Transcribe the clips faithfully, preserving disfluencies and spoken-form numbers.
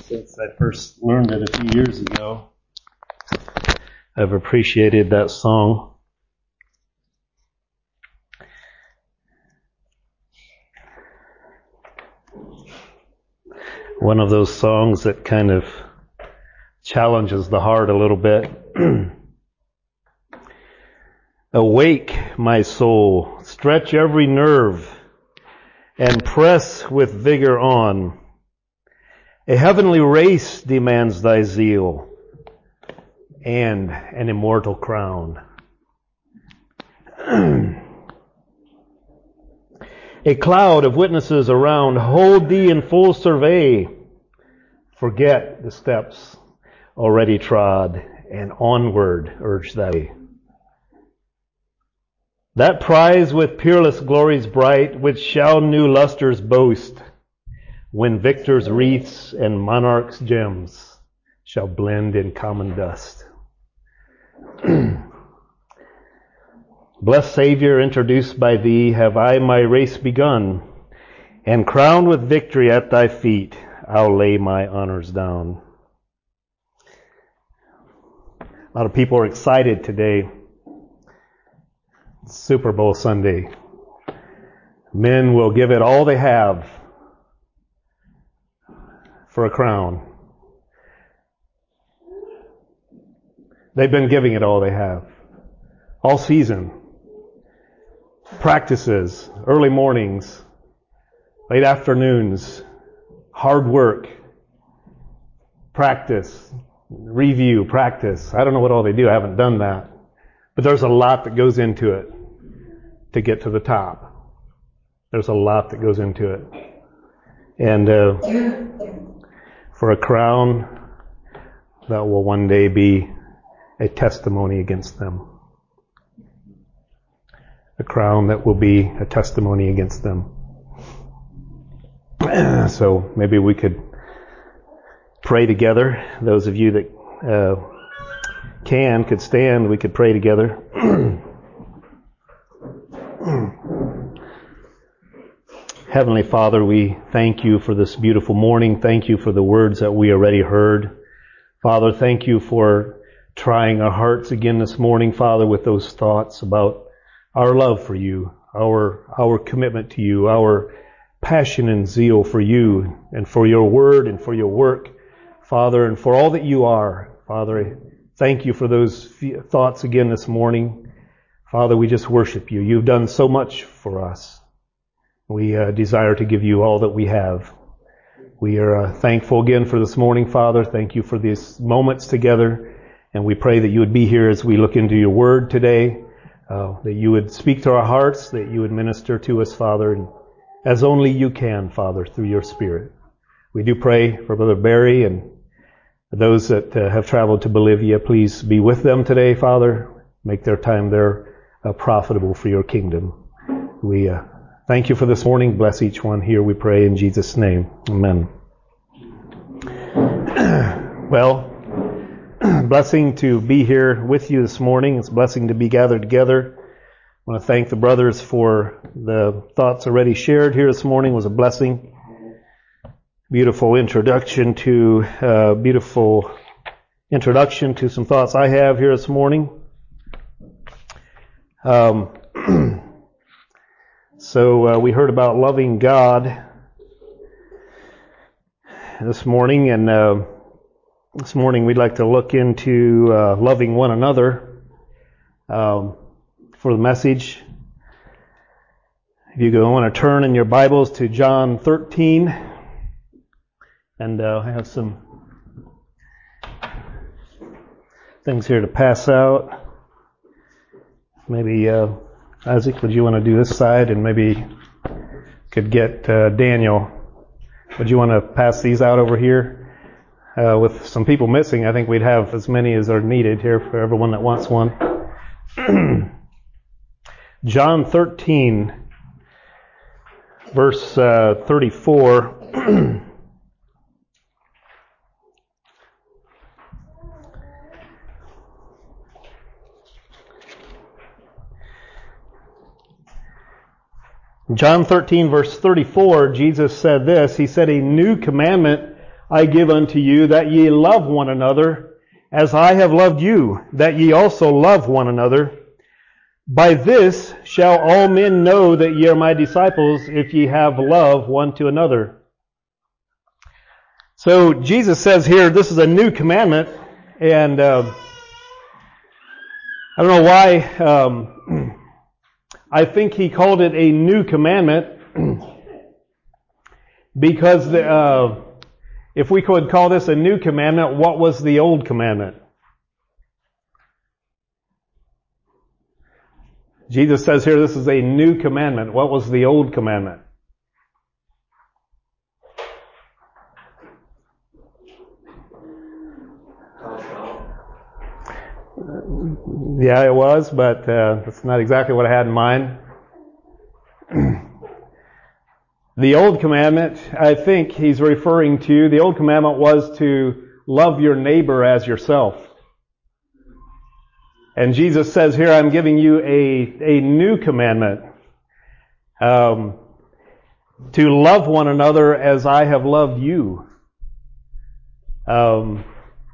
since I first learned it a few years ago. I've appreciated that song. One of those songs that kind of challenges the heart a little bit. Awake, my soul, stretch every nerve, and press with vigor on. A heavenly race demands thy zeal, and an immortal crown. A cloud of witnesses around, hold thee in full survey. Forget the steps already trod, and onward urge thy. That prize with peerless glories bright, which shall new lustres boast, when victors' wreaths and monarchs' gems shall blend in common dust. Blessed Savior, introduced by thee, have I my race begun, and crowned with victory at thy feet, I'll lay my honors down. A lot of people are excited today. Super Bowl Sunday. Men will give it all they have for a crown. They've been giving it all they have. All season. Practices, early mornings, late afternoons, hard work, practice, review, practice. I don't know what all they do. I haven't done that. But there's a lot that goes into it to get to the top. There's a lot that goes into it. And uh, for a crown that will one day be a testimony against them. A crown that will be a testimony against them. So maybe we could pray together. Those of you that uh, can, could stand, we could pray together. Heavenly Father, we thank you for this beautiful morning. Thank you for the words that we already heard. Father, thank you for trying our hearts again this morning, Father, with those thoughts about our love for you, our our commitment to you, our passion and zeal for you and for your word and for your work, Father, and for all that you are. Father, thank you for those thoughts again this morning. Father, we just worship you. You've done so much for us. We uh, desire to give you all that we have. We are uh, thankful again for this morning, Father. Thank you for these moments together. And we pray that you would be here as we look into your word today, uh, that you would speak to our hearts, that you would minister to us, Father, and as only you can, Father, through your Spirit. We do pray for Brother Barry and those that uh, have traveled to Bolivia. Please be with them today, Father. Make their time there uh, profitable for your kingdom. We uh, thank you for this morning. Bless each one here, we pray in Jesus' name. Amen. Well, blessing to be here with you this morning. It's a blessing to be gathered together. I want to thank the brothers for the thoughts already shared here this morning. It was a blessing. Beautiful introduction to, uh, beautiful introduction to some thoughts I have here this morning. Um, so uh, we heard about loving God this morning, and uh, this morning we'd like to look into uh, loving one another. Um, for the message, if you go want to turn in your Bibles to John thirteen, and uh, I have some things here to pass out. Maybe uh, Isaac, would you want to do this side, and maybe could get uh, Daniel? Would you want to pass these out over here? Uh, with some people missing, I think we'd have as many as are needed here for everyone that wants one. John thirteen, verse uh, thirty-four. John thirteen, verse thirty-four, Jesus said this. He said, "A new commandment I give unto you, that ye love one another, as I have loved you, that ye also love one another. By this shall all men know that ye are my disciples, if ye have love one to another. So Jesus says here, this is a new commandment, and uh, I don't know why. Um, I think he called it a new commandment because the, uh, if we could call this a new commandment, what was the old commandment? Jesus says here, this is a new commandment. What was the old commandment? Yeah, it was, but uh, that's not exactly what I had in mind. The old commandment, I think he's referring to, the old commandment was to love your neighbor as yourself. And Jesus says here, I'm giving you a, a new commandment, um, to love one another as I have loved you. Um,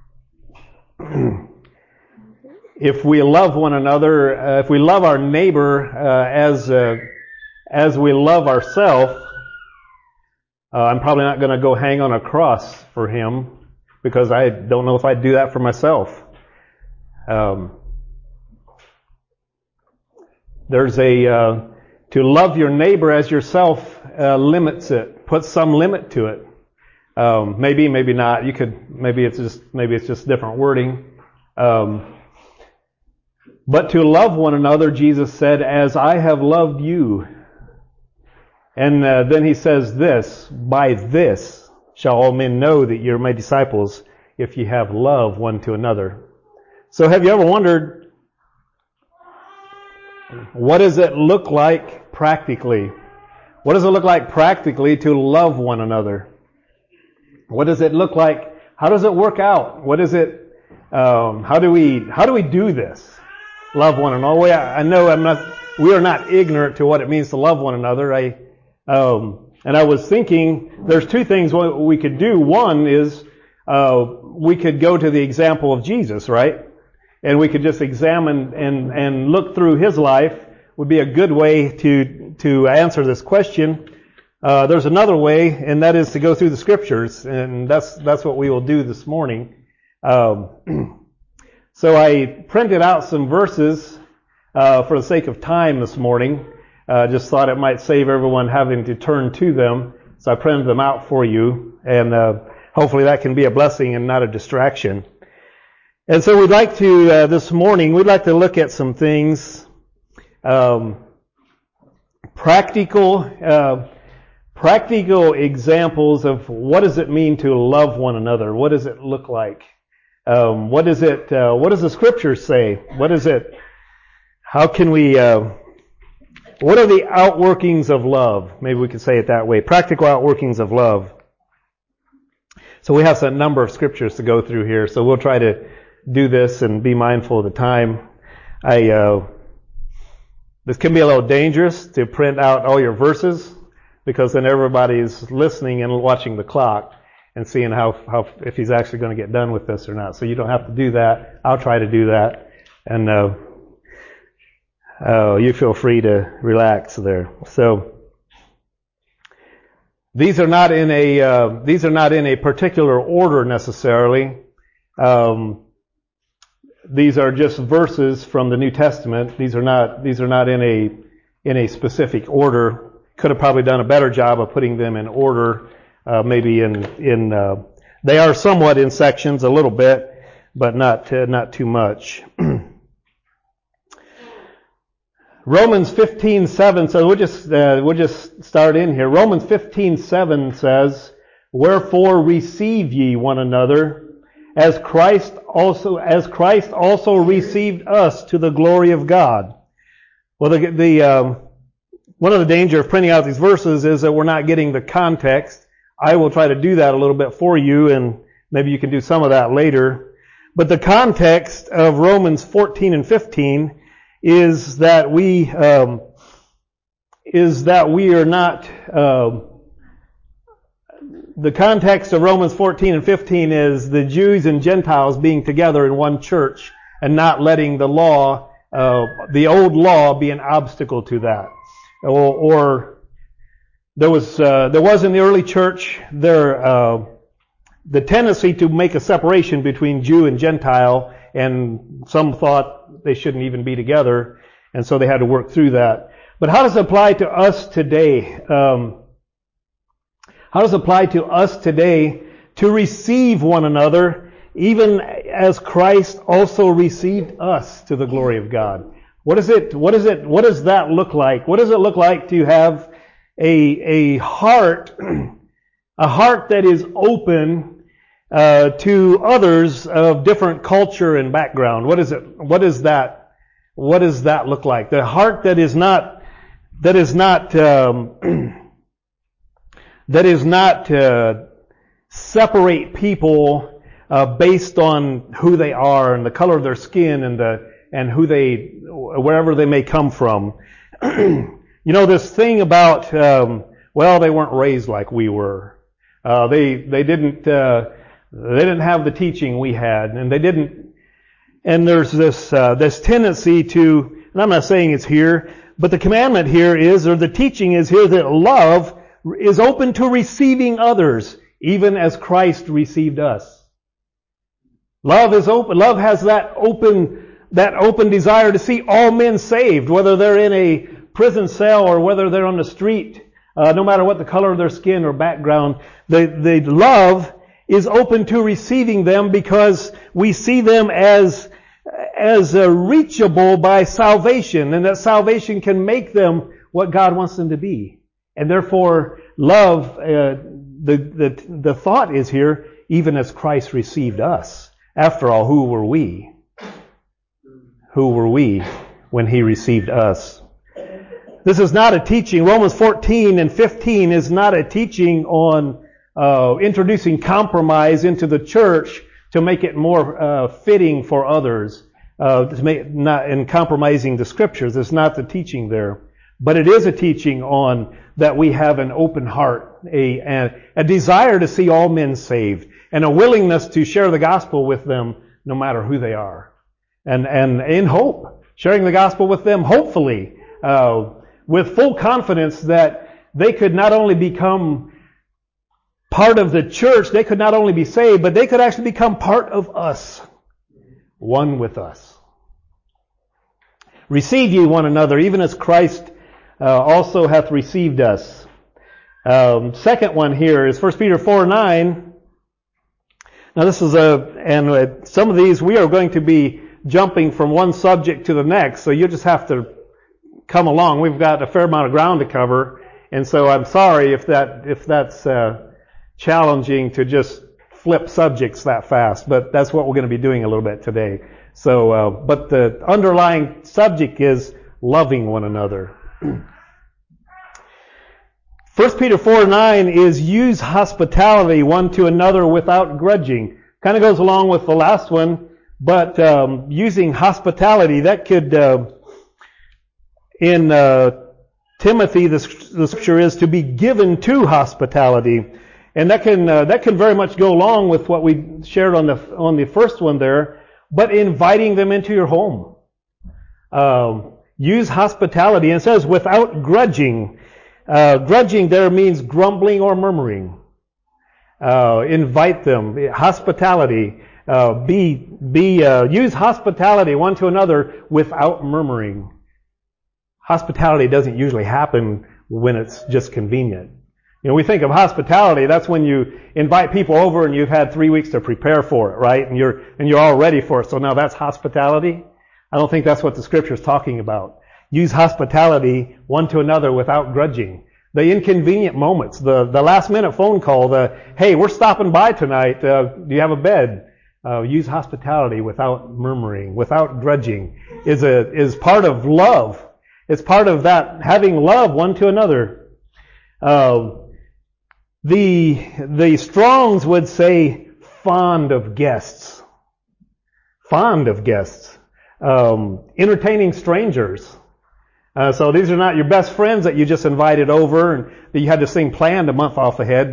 if we love one another, uh, if we love our neighbor uh, as uh, as we love ourselves, uh, I'm probably not going to go hang on a cross for him, because I don't know if I'd do that for myself. Um, there's a uh, to love your neighbor as yourself uh, limits it, puts some limit to it. Um, maybe, maybe not. You could, maybe it's just, maybe it's just different wording. Um, but to love one another, Jesus said, as I have loved you. And uh, then he says this, by this shall all men know that you're my disciples, if you have love one to another. So have you ever wondered, what does it look like practically? What does it look like practically to love one another? What does it look like? How does it work out? What is it? Um, how do we? How do we do this? Love one another. I know I'm not. We are not ignorant to what it means to love one another. I um, and I was thinking, there's two things we could do. One is uh, we could go to the example of Jesus, right? And we could just examine and and look through his life. Would be a good way to to answer this question. Uh, there's another way, and that is to go through the scriptures, and that's that's what we will do this morning. Um, so I printed out some verses uh, for the sake of time this morning. Uh, just thought it might save everyone having to turn to them, so I printed them out for you, and uh, hopefully that can be a blessing and not a distraction. And so we'd like to uh, this morning we'd like to look at some things, um, practical. Uh, Practical examples of what does it mean to love one another? What does it look like? Um, what is it? Uh, what does the Scriptures say? What is it? How can we? Uh, what are the outworkings of love? Maybe we could say it that way. Practical outworkings of love. So we have a number of scriptures to go through here. So we'll try to do this and be mindful of the time. I. Uh, this can be a little dangerous to print out all your verses, because then everybody's listening and watching the clock and seeing how, how if he's actually going to get done with this or not. So you don't have to do that. I'll try to do that. And uh, uh, you feel free to relax there. So these are not in a uh, these are not in a particular order necessarily. Um, these are just verses from the New Testament. These are not these are not in a in a specific order. Could have probably done a better job of putting them in order, uh, maybe in in uh, they are somewhat in sections a little bit, but not uh, not too much. Romans fifteen seven. So we'll just uh, we'll just start in here. Romans fifteen seven says, "Wherefore receive ye one another, as Christ also as Christ also received us to the glory of God." Well, the the um, One of the dangers of printing out these verses is that we're not getting the context. I will try to do that a little bit for you, and maybe you can do some of that later. But the context of Romans fourteen and fifteen is that we um, is that we are not uh, the context of Romans fourteen and fifteen is the Jews and Gentiles being together in one church and not letting the law, uh, the old law, be an obstacle to that. Or, or there was, uh, there was in the early church there uh, the tendency to make a separation between Jew and Gentile, and some thought they shouldn't even be together, and so they had to work through that. But how does it apply to us today? Um, how does it apply to us today to receive one another, even as Christ also received us to the glory of God? What is it? What is it? What does that look like? What does it look like to have a a heart, a heart that is open uh, to others of different culture and background? What is it? What is that? What does that look like? The heart that is not that is not um, that is not uh, separate people uh, based on who they are and the color of their skin and the and who they wherever they may come from. You know, this thing about um, well, they weren't raised like we were. Uh, they they didn't uh, they didn't have the teaching we had, and they didn't. And there's this uh, this tendency to, and I'm not saying it's here, but the commandment here is, or the teaching is here, that love is open to receiving others, even as Christ received us. Love is open. Love has that open that open desire to see all men saved, whether they're in a prison cell or whether they're on the street, uh, no matter what the color of their skin or background. The the love is open to receiving them because we see them as as uh, reachable by salvation, and that salvation can make them what God wants them to be. And therefore, love, uh, the the the thought is here, even as Christ received us. After all, who were we? Who were we when He received us? This is not a teaching. Romans fourteen and fifteen is not a teaching on uh, introducing compromise into the church to make it more uh, fitting for others, uh, to make not in compromising the Scriptures. It's not the teaching there, but it is a teaching on that we have an open heart, a, a a desire to see all men saved, and a willingness to share the gospel with them, no matter who they are, and and in hope, sharing the gospel with them, hopefully, uh, with full confidence that they could not only become part of the church, they could not only be saved, but they could actually become part of us, one with us. Receive ye one another, even as Christ uh, also hath received us. Um, second one here is First Peter four nine. Now this is a, and uh, some of these we are going to be jumping from one subject to the next, so you just have to come along. We've got a fair amount of ground to cover, and so I'm sorry if that if that's uh, challenging to just flip subjects that fast, but that's what we're going to be doing a little bit today. So, uh, but the underlying subject is loving one another. First Peter four nine is use hospitality one to another without grudging. Kind of goes along with the last one, but um, using hospitality, that could, uh, in uh, Timothy, the, the scripture is to be given to hospitality. And that can uh, that can very much go along with what we shared on the on the first one there, but inviting them into your home. Um, use hospitality, and it says without grudging. Uh, grudging there means grumbling or murmuring. Uh, invite them. Hospitality. Uh, be be uh, use hospitality one to another without murmuring. Hospitality doesn't usually happen when it's just convenient. You know, we think of hospitality, that's when you invite people over and you've had three weeks to prepare for it, right? And you're, and you're all ready for it. So now that's hospitality? I don't think that's what the scripture is talking about. Use hospitality one to another without grudging. The inconvenient moments, the, the last minute phone call, the, hey, we're stopping by tonight, uh, do you have a bed? Uh, use hospitality without murmuring, without grudging, is a, is part of love. It's part of that, having love one to another. Uh, The the Strongs would say fond of guests, fond of guests, um, entertaining strangers. Uh, so these are not your best friends that you just invited over and that you had this thing planned a month off ahead, but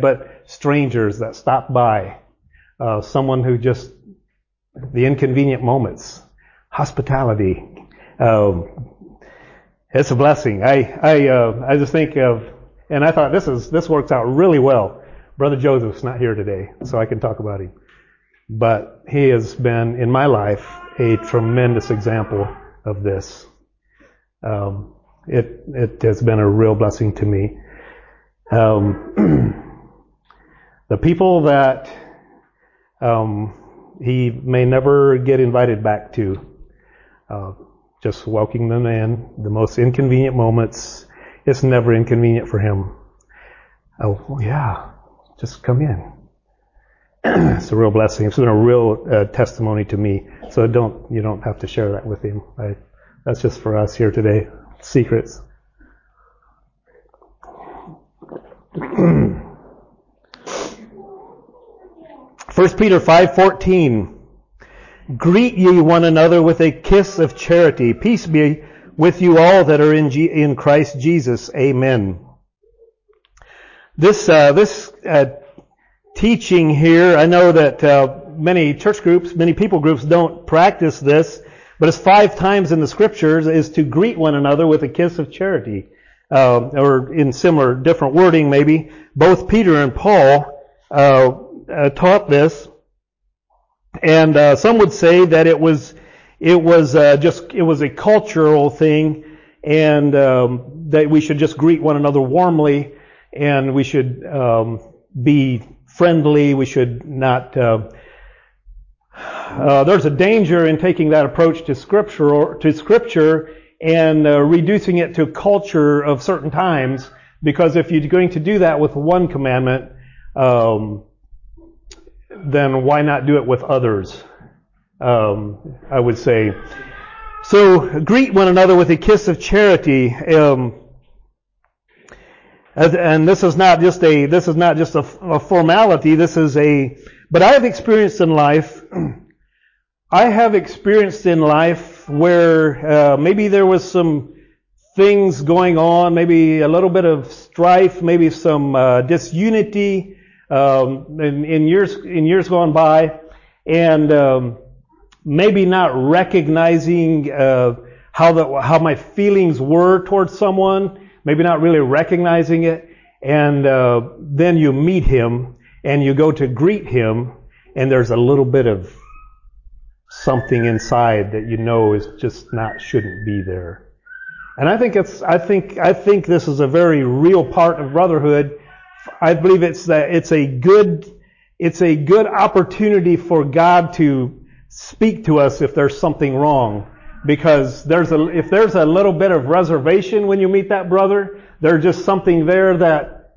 strangers that stop by, uh, someone who just, the inconvenient moments, hospitality. Um, it's a blessing. I, I, uh, I just think of, and I thought this is, this works out really well. Brother Joseph's not here today, so I can talk about him. But he has been, in my life, a tremendous example of this. Um, it, it has been a real blessing to me. Um, the people that, um, he may never get invited back to, uh, just welcoming them in, the most inconvenient moments, it's never inconvenient for him. Oh, yeah, just come in. It's a real blessing. It's been a real uh, testimony to me. So don't, you don't have to share that with him. I, that's just for us here today. Secrets. First Peter five fourteen. Greet ye one another with a kiss of charity. Peace be with you all that are in G- in Christ Jesus. Amen. This uh, this uh, teaching here, I know that uh, many church groups, many people groups don't practice this, but it's five times in the scriptures is to greet one another with a kiss of charity, uh, or in similar, different wording maybe. Both Peter and Paul uh, uh, taught this, and uh, some would say that it was it was uh, just it was a cultural thing, and um, that we should just greet one another warmly, and we should um, be friendly. We should not. Uh, uh, there's a danger in taking that approach to scripture, or to scripture, and uh, reducing it to culture of certain times. Because if you're going to do that with one commandment, um, then why not do it with others? Um, I would say. So greet one another with a kiss of charity. Um, And this is not just a, this is not just a, a formality, this is a, but I have experienced in life, I have experienced in life where uh, maybe there was some things going on, maybe a little bit of strife, maybe some uh, disunity um, in, in years in years gone by, and um, maybe not recognizing uh, how the how my feelings were towards someone. Maybe not really recognizing it, and uh, then you meet him, and you go to greet him, and there's a little bit of something inside that you know is just not, shouldn't be there. And I think it's, I think, I think this is a very real part of brotherhood. I believe it's that it's a good, it's a good opportunity for God to speak to us if there's something wrong. Because there's a, if there's a little bit of reservation when you meet that brother, there's just something there that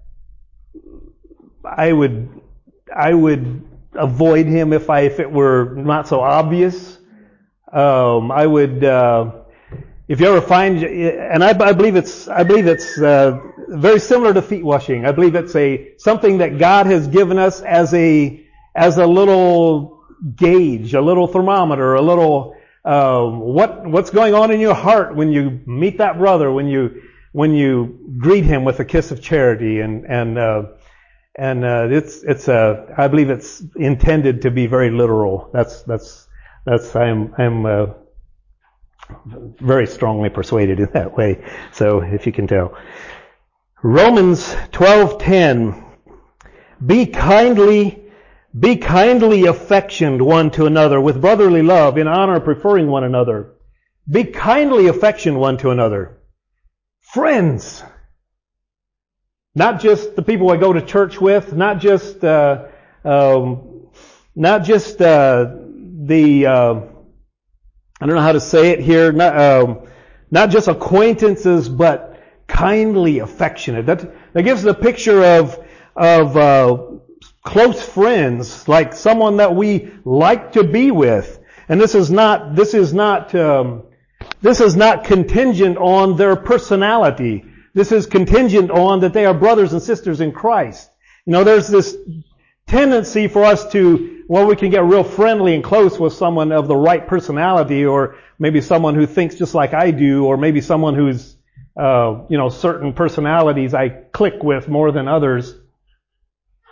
I would, I would avoid him if I, if it were not so obvious. Um, I would, uh, if you ever find, and I, I believe it's, I believe it's uh, very similar to feet washing. I believe it's a something that God has given us as a, as a little gauge, a little thermometer, a little. Uh, what what's going on in your heart when you meet that brother, when you when you greet him with a kiss of charity, and and uh, and uh, it's it's uh, I believe it's intended to be very literal. That's that's that's I'm I'm uh, very strongly persuaded in that way. So if you can tell, Romans twelve ten, be kindly. Be kindly affectioned one to another with brotherly love, in honor preferring one another. Be kindly affectioned one to another. Friends. Not just the people I go to church with, not just, uh, um, not just, uh, the, uh, I don't know how to say it here, not, um, not just acquaintances, but kindly affectionate. That, that gives the picture of, of, uh, close friends, like someone that we like to be with. And this is not, this is not, um, this is not contingent on their personality. This is contingent on that they are brothers and sisters in Christ. You know, there's this tendency for us to, well, we can get real friendly and close with someone of the right personality, or maybe someone who thinks just like I do, or maybe someone who's, uh, you know, certain personalities I click with more than others.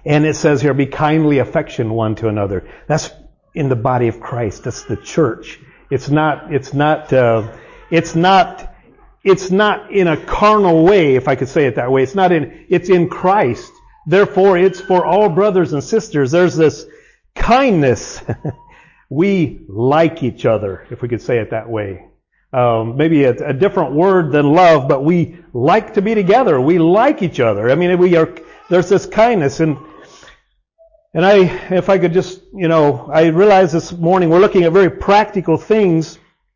And it says here, be kindly affection one to another. That's in the body of Christ. That's the church. It's not, it's not, uh, it's not, it's not in a carnal way, if I could say it that way. It's not in, it's in Christ. Therefore, it's for all brothers and sisters. There's this kindness. We like each other, if we could say it that way. Um, maybe a, a different word than love, but we like to be together. We like each other. I mean, we are, there's this kindness. And, and I, if I could just, you know, I realize this morning we're looking at very practical things.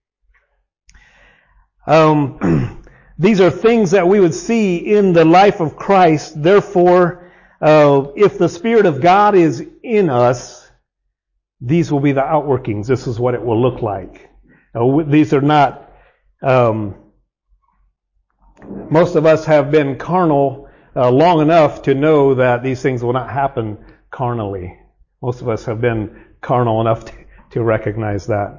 Um, these are things that we would see in the life of Christ. Therefore, uh, if the Spirit of God is in us, these will be the outworkings. This is what it will look like. Uh, these are not, um, most of us have been carnal uh, long enough to know that these things will not happen carnally. Most of us have been carnal enough to, to recognize that.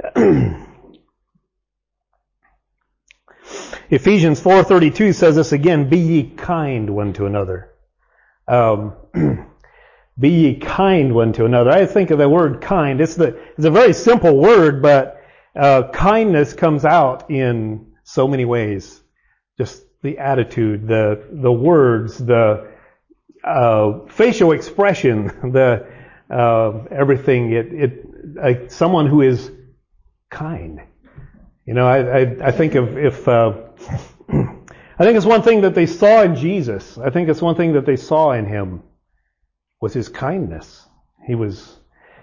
Ephesians four thirty-two says this again, be ye kind one to another. Um, be ye kind one to another. I think of the word kind. It's the it's a very simple word, but uh, kindness comes out in so many ways. Just the attitude, the the words, the uh, facial expression, the uh, everything. It it uh, someone who is kind. You know, I I, I think of if. Uh, I think it's one thing that they saw in Jesus. I think it's one thing that they saw in Him was His kindness. He was...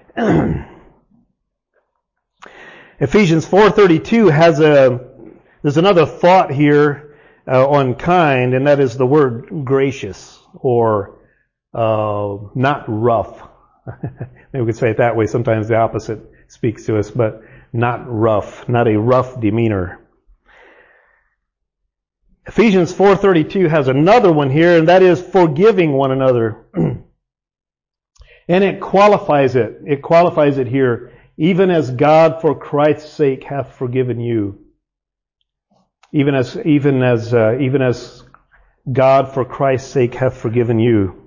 Ephesians four thirty-two has a... There's another thought here uh, on kind, and that is the word gracious, or uh, not rough. Maybe we could say it that way. Sometimes the opposite speaks to us, but not rough. Not a rough demeanor. Ephesians four thirty-two has another one here, and that is forgiving one another. And it qualifies it. It qualifies it here. Even as God for Christ's sake hath forgiven you. Even as, even as, uh, even as God for Christ's sake hath forgiven you.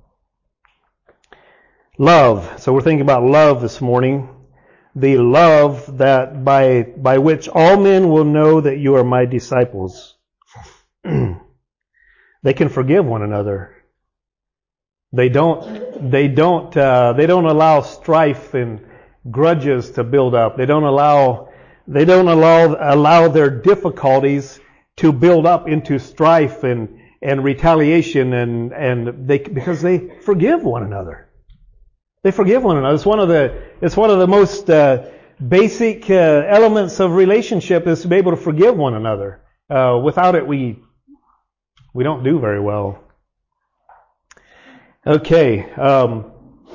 Love. So we're thinking about love this morning. The love that by, by which all men will know that you are my disciples. They can forgive one another. They don't, they don't, uh, they don't allow strife and grudges to build up. They don't allow, they don't allow, allow their difficulties to build up into strife and, and retaliation and, and they, because they forgive one another. They forgive one another. It's one of the, it's one of the most, uh, basic, uh, elements of relationship is to be able to forgive one another. Uh, without it, we, we don't do very well. Okay. Um,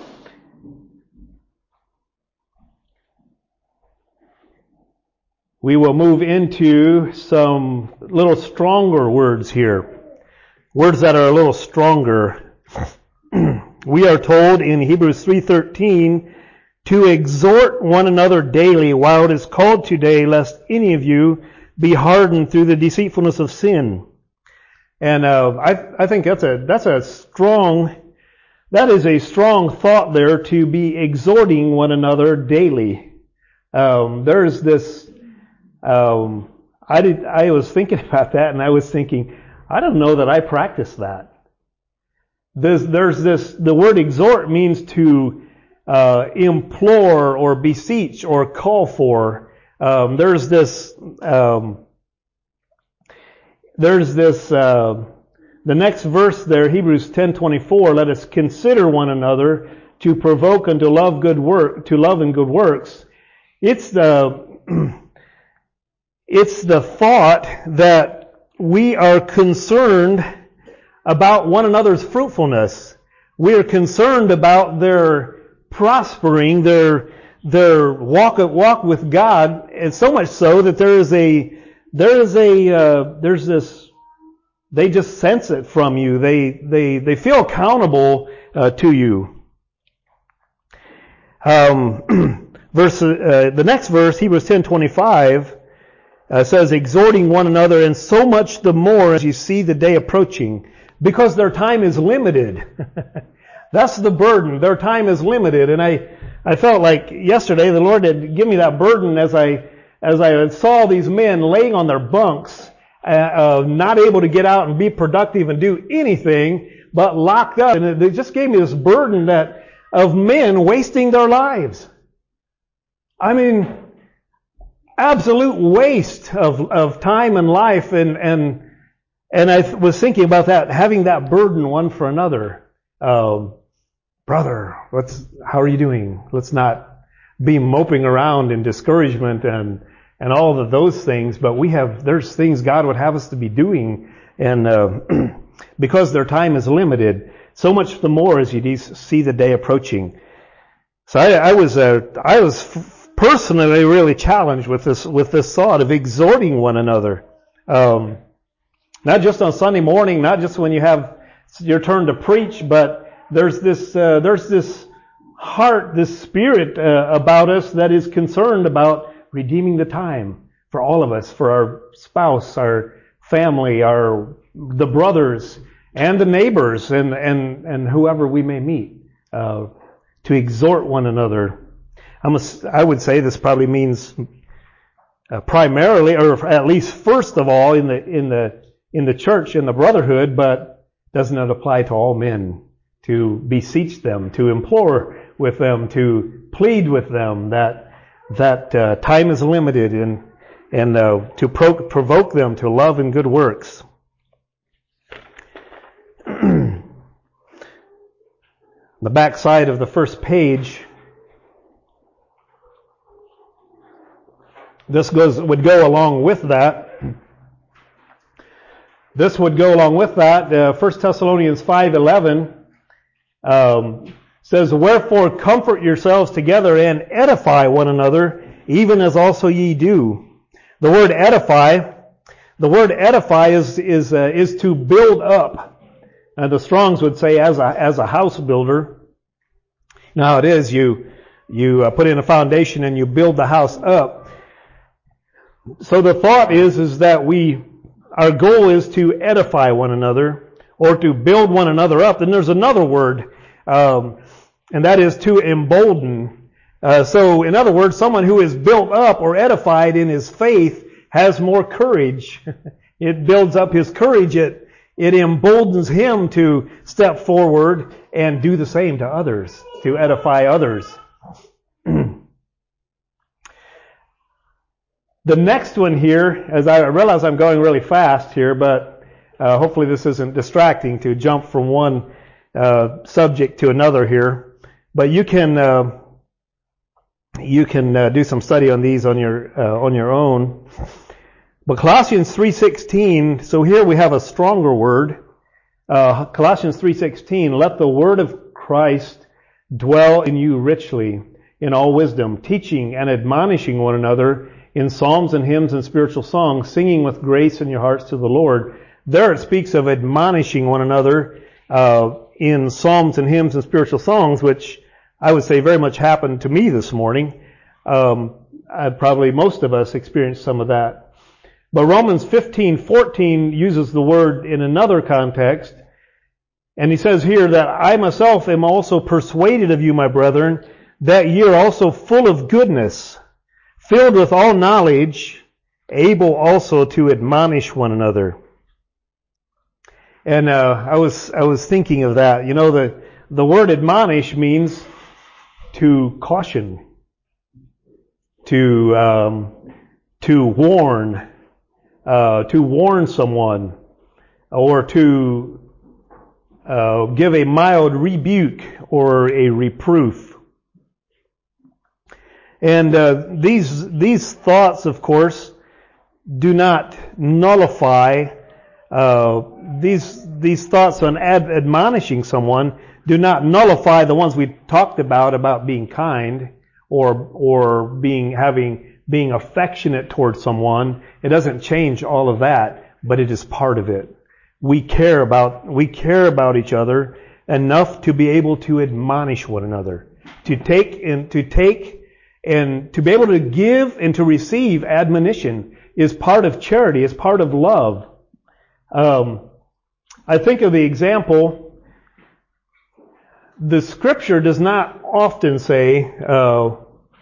we will move into some little stronger words here. Words that are a little stronger. We are told in Hebrews three thirteen to exhort one another daily while it is called today, lest any of you be hardened through the deceitfulness of sin. And uh, I, I think that's a that's a strong that is a strong thought there, to be exhorting one another daily. Um, there's this. Um, I did. I was thinking about that, and I was thinking, I don't know that I practice that. There's, there's this. The word exhort means to uh, implore or beseech or call for. Um, there's this. Um, there's this. Uh, the next verse there, Hebrews ten twenty-four. Let us consider one another to provoke unto love good work, to love and good works. It's the. It's the thought that we are concerned about one another's fruitfulness. We are concerned about their prospering, their their walk walk with God, and so much so that there is a there is a uh, there's this. They just sense it from you. They they they feel accountable uh, to you. Um, verse uh, the next verse, Hebrews ten twenty-five. Uh, says, exhorting one another, and so much the more as you see the day approaching, because their time is limited. That's the burden. Their time is limited. And I, I felt like yesterday the Lord had given me that burden as I, as I saw these men laying on their bunks, uh, uh, not able to get out and be productive and do anything, but locked up. And it, it just gave me this burden that of men wasting their lives. I mean, absolute waste of, of time and life. And, and, and I was thinking about that, having that burden one for another. Um, brother, what's, how are you doing? Let's not be moping around in discouragement and, and all of those things, but we have, there's things God would have us to be doing, and, uh, because their time is limited, so much the more as you see the day approaching. So I, I was, uh, I was personally really challenged with this, with this thought of exhorting one another. Um, not just on Sunday morning, not just when you have your turn to preach, but there's this, uh, there's this heart, this spirit uh, about us that is concerned about redeeming the time for all of us, for our spouse, our family, our, the brothers, and the neighbors, and, and, and whoever we may meet, uh, to exhort one another. I'm a, I would say this probably means uh, primarily, or at least first of all, in the, in the, in the church, in the brotherhood, but doesn't it apply to all men? To beseech them, to implore with them, to plead with them that that uh, time is limited, and and uh, to pro- provoke them to love and good works. The back side of the first page, this goes would go along with that. This would go along with that. Uh, First Thessalonians five eleven. Um, says, wherefore comfort yourselves together and edify one another, even as also ye do. The word edify, the word edify is is uh, is to build up. Uh, the Strongs would say as a as a house builder. Now it is you you uh, put in a foundation and you build the house up. So the thought is is that we our goal is to edify one another, or to build one another up. Then there's another word, um, and that is to embolden. Uh, so, in other words, someone who is built up or edified in his faith has more courage. It builds up his courage. It it emboldens him to step forward and do the same to others, to edify others. The next one here, as I realize I'm going really fast here, but Uh, hopefully this isn't distracting to jump from one uh, subject to another here. But you can uh, you can uh, do some study on these on your uh, on your own. But Colossians three sixteen. So here we have a stronger word. Uh, Colossians three sixteen. Let the word of Christ dwell in you richly in all wisdom, teaching and admonishing one another in psalms and hymns and spiritual songs, singing with grace in your hearts to the Lord. There it speaks of admonishing one another uh, in psalms and hymns and spiritual songs, which I would say very much happened to me this morning. Um, I, probably most of us experienced some of that. But Romans fifteen fourteen uses the word in another context, and he says here that I myself am also persuaded of you, my brethren, that ye are also full of goodness, filled with all knowledge, able also to admonish one another. And uh, I was I was thinking of that. You know, the the word admonish means to caution, to um, to warn, uh, to warn someone, or to uh, give a mild rebuke or a reproof. And uh, these these thoughts, of course, do not nullify. Uh, these these thoughts on ad- admonishing someone do not nullify the ones we talked about about being kind or or being having being affectionate towards someone. It doesn't change all of that, but it is part of it. We care about we care about each other enough to be able to admonish one another, to take and to take and to be able to give and to receive admonition is part of charity, is part of love. Um, I think of the example the Scripture does not often say uh,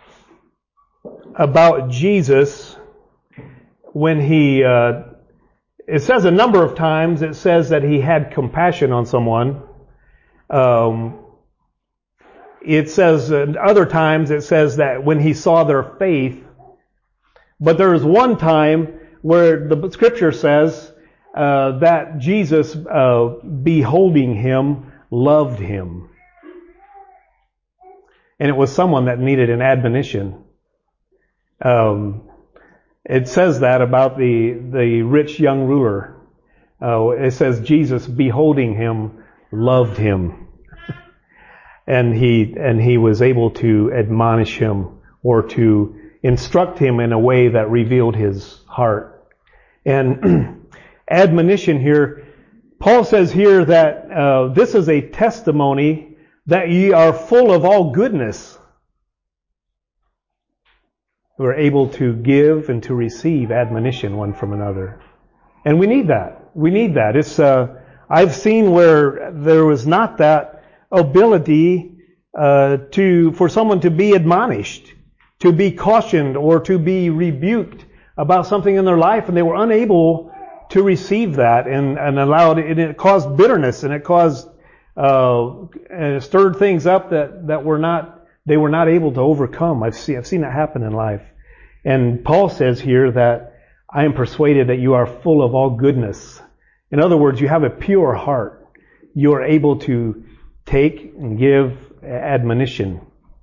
about Jesus when he, uh, it says a number of times, it says that he had compassion on someone. Um, it says, uh, other times it says that when he saw their faith. But there is one time where the Scripture says uh, that Jesus, uh, beholding him, loved him. And it was someone that needed an admonition. Um, it says that about the the rich young ruler. Uh, it says Jesus, beholding him, loved him, and he and he was able to admonish him or to instruct him in a way that revealed his heart. And admonition here, Paul says here that uh, this is a testimony that ye are full of all goodness. We're able to give and to receive admonition one from another. And we need that. We need that. It's uh, I've seen where there was not that ability uh, to for someone to be admonished, to be cautioned, or to be rebuked about something in their life, and they were unable to receive that, and, and allowed it, and it caused bitterness, and it caused uh, and it stirred things up that, that were not they were not able to overcome. I've seen I've seen that happen in life. And Paul says here that I am persuaded that you are full of all goodness. In other words, you have a pure heart. You are able to take and give admonition.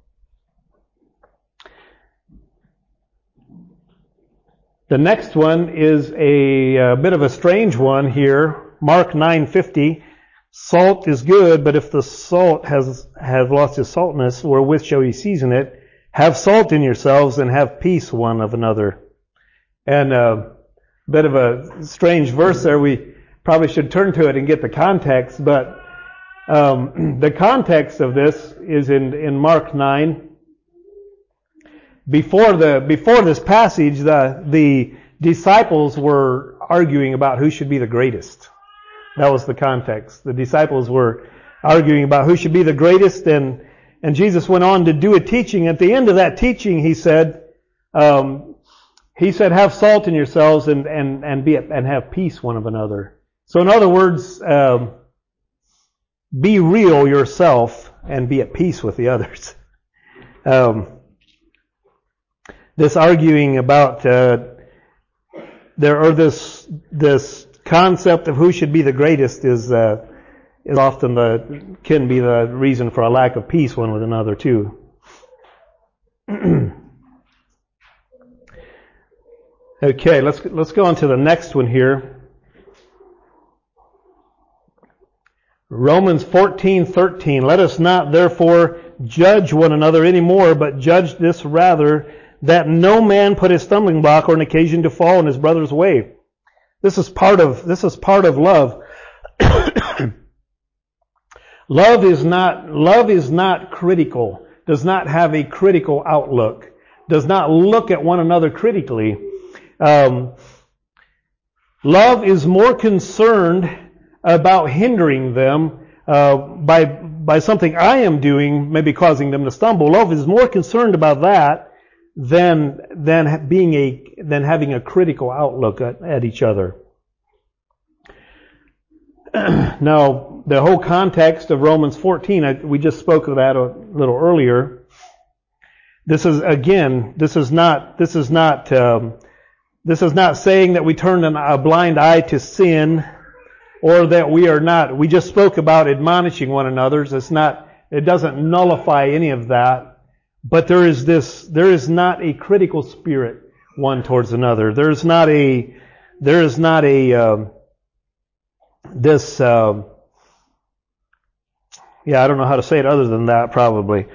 The next one is a, a bit of a strange one here. Mark nine fifty. Salt is good, but if the salt has, has lost its saltness, wherewith shall ye season it? Have salt in yourselves and have peace one of another. And a bit of a strange verse there. We probably should turn to it and get the context, but um, the context of this is in, in Mark nine. Before the before this passage, the the disciples were arguing about who should be the greatest. That was the context. The disciples were arguing about who should be the greatest, and and Jesus went on to do a teaching. At the end of that teaching, he said, um, he said, "Have salt in yourselves and and and be and have peace one of another." So, in other words, um, be real yourself and be at peace with the others. Um, this arguing about uh, there or this this. concept of who should be the greatest is uh, is often the can be the reason for a lack of peace one with another too. Okay, let's let's go on to the next one here. Romans fourteen thirteen. Let us not therefore judge one another anymore, but judge this rather, that no man put a stumbling block or an occasion to fall in his brother's way. This is part of this is part of love. Love is not love is not critical. Does not have a critical outlook. Does not look at one another critically. Um, love is more concerned about hindering them uh, by by something I am doing, maybe causing them to stumble. Love is more concerned about that than than being a than having a critical outlook at, at each other. Now, the whole context of Romans fourteen, I, we just spoke of that a little earlier. This is again, this is not this is not um, this is not saying that we turn an, a blind eye to sin, or that we are not. We just spoke about admonishing one another. It's not. It doesn't nullify any of that. But there is this, there is not a critical spirit one towards another. There's not a, there is not a, um, this, uh, yeah, I don't know how to say it other than that probably.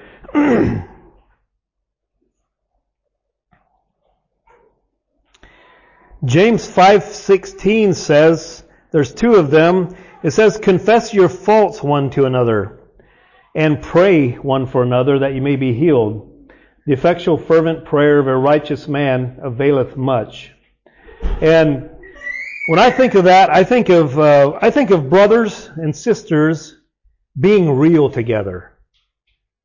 James five sixteen says, there's two of them. It says, confess your faults one to another, and pray one for another that you may be healed. The effectual fervent prayer of a righteous man availeth much. And when I think of that, I think of uh, I think of brothers and sisters being real together.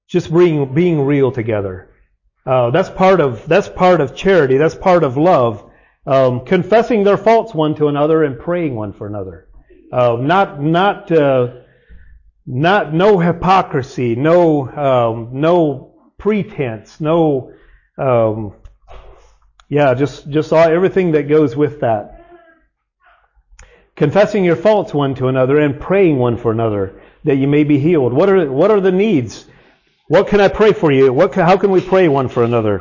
just being being real together. Uh, that's part of that's part of charity. That's part of love. Um, confessing their faults one to another and praying one for another. Uh, not not uh, not no hypocrisy. No um, no pretense. No um, yeah. Just just all, everything that goes with that. Confessing your faults one to another and praying one for another that you may be healed. What are what are the needs? What can I pray for you? What can, how can we pray one for another?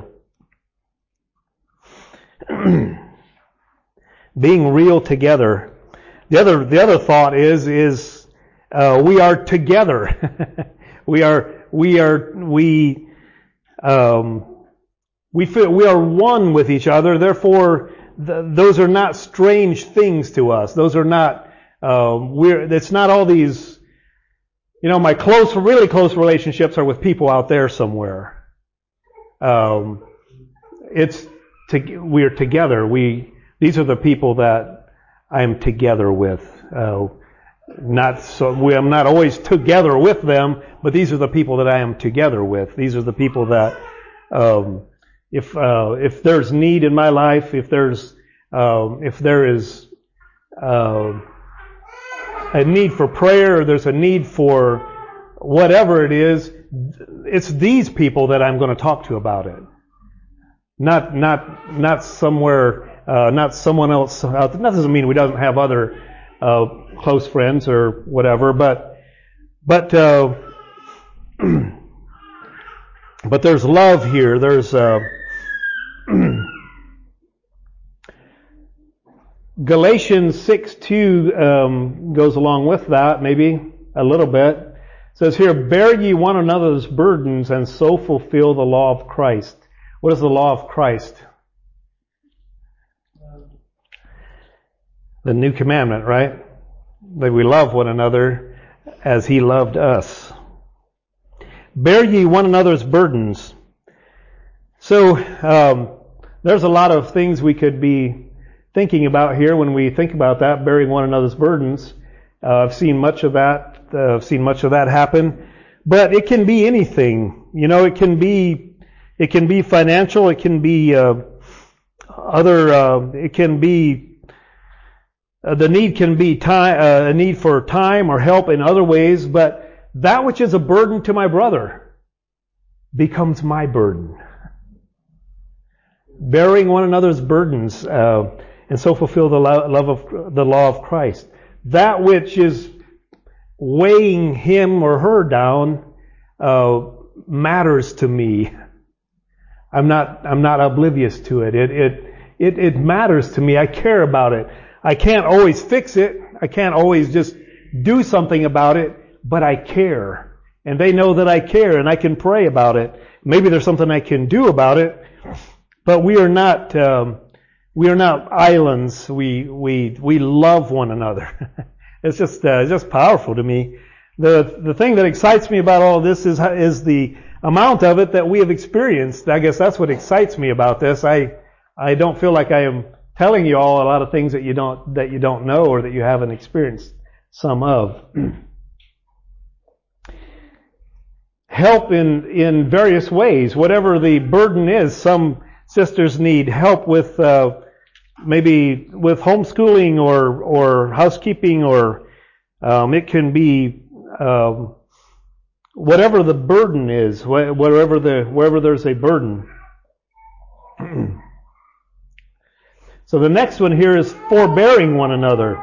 Being real together. The other the other thought is is uh, we are together. we are we are we um, we feel we are one with each other. Therefore, th- those are not strange things to us. Those are not uh, we're. It's not all these. You know, my close, really close relationships are with people out there somewhere. Um, it's to, we are together. We these are the people that I am together with. Uh, not so we, I'm not always together with them, but these are the people that I am together with. These are the people that um, if uh, if there's need in my life, if there's uh, if there is uh, a need for prayer, or there's a need for whatever it is, it's these people that I'm going to talk to about it. Not not not somewhere, uh, not someone else out there. That doesn't mean we don't have other uh, close friends or whatever, but but uh, but there's love here. There's uh, Galatians six two um, goes along with that, maybe a little bit. It says here, bear ye one another's burdens and so fulfill the law of Christ. What is the law of Christ? The new commandment, right? That we love one another as He loved us. Bear ye one another's burdens. So, um, there's a lot of things we could be thinking about here when we think about that, bearing one another's burdens. Uh, I've seen much of that. Uh, I've seen much of that happen. But it can be anything. You know, it can be, it can be financial. It can be uh, other. Uh, it can be uh, the need can be time, uh, a need for time or help in other ways. But that which is a burden to my brother becomes my burden. Bearing one another's burdens. Uh, And so fulfill the love of the law of Christ. That which is weighing him or her down uh, matters to me. I'm not. I'm not oblivious to it. It, it. It. It matters to me. I care about it. I can't always fix it. I can't always just do something about it. But I care, and they know that I care, and I can pray about it. Maybe there's something I can do about it. But we are not. Um, We are not islands. We we we love one another. It's just uh, it's just powerful to me. The the thing that excites me about all of this is is the amount of it that we have experienced. I guess that's what excites me about this. I I don't feel like I am telling you all a lot of things that you don't that you don't know or that you haven't experienced some of. Help in in various ways, whatever the burden is. Some sisters need help with. Uh, Maybe with homeschooling or or housekeeping, or um, it can be um, whatever the burden is, wherever the wherever there's a burden. So the next one here is forbearing one another.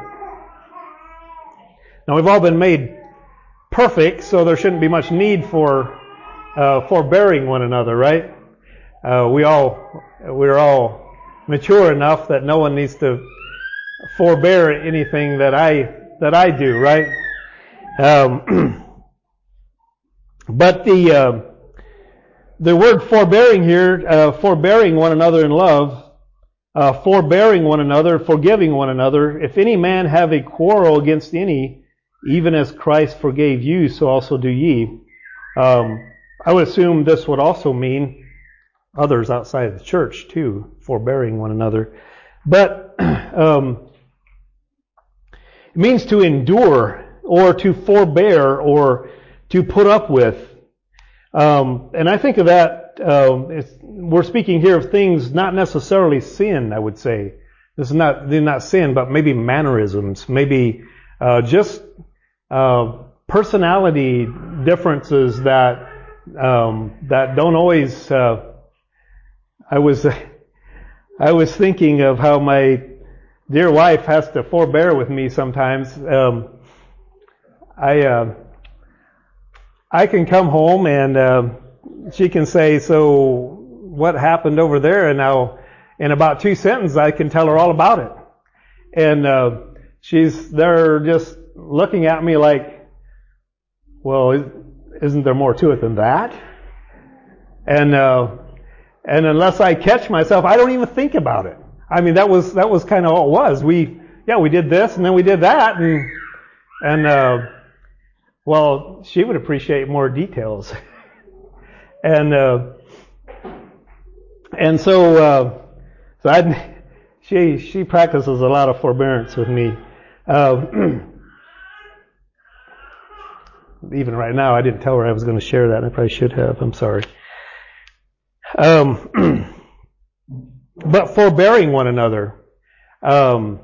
Now we've all been made perfect, so there shouldn't be much need for uh, forbearing one another, right? Uh, we all we're all. mature enough that no one needs to forbear anything that I that I do, right? Um, but the uh, the word forbearing here, uh, forbearing one another in love, uh, forbearing one another, forgiving one another. If any man have a quarrel against any, even as Christ forgave you, so also do ye. Um, I would assume this would also mean others outside of the church too, forbearing one another. But um, it means to endure or to forbear or to put up with. Um, and I think of that, um, it's, we're speaking here of things not necessarily sin, I would say. This is not, they're not sin, but maybe mannerisms, maybe uh, just uh, personality differences that um, that don't always. Uh, I was I was thinking of how my dear wife has to forbear with me sometimes. Um, I uh, I can come home and uh, she can say, "So what happened over there?" And I'll, in about two sentences, I can tell her all about it. And uh, she's there just looking at me like, "Well, isn't there more to it than that?" And uh, and unless I catch myself, I don't even think about it. I mean, that was that was kind of all it was. We yeah, we did this and then we did that, and and uh, well, she would appreciate more details. and uh, and so uh, so I she she practices a lot of forbearance with me. Uh, even right now, I didn't tell her I was going to share that. I probably should have. I'm sorry. Um, but forbearing one another, um,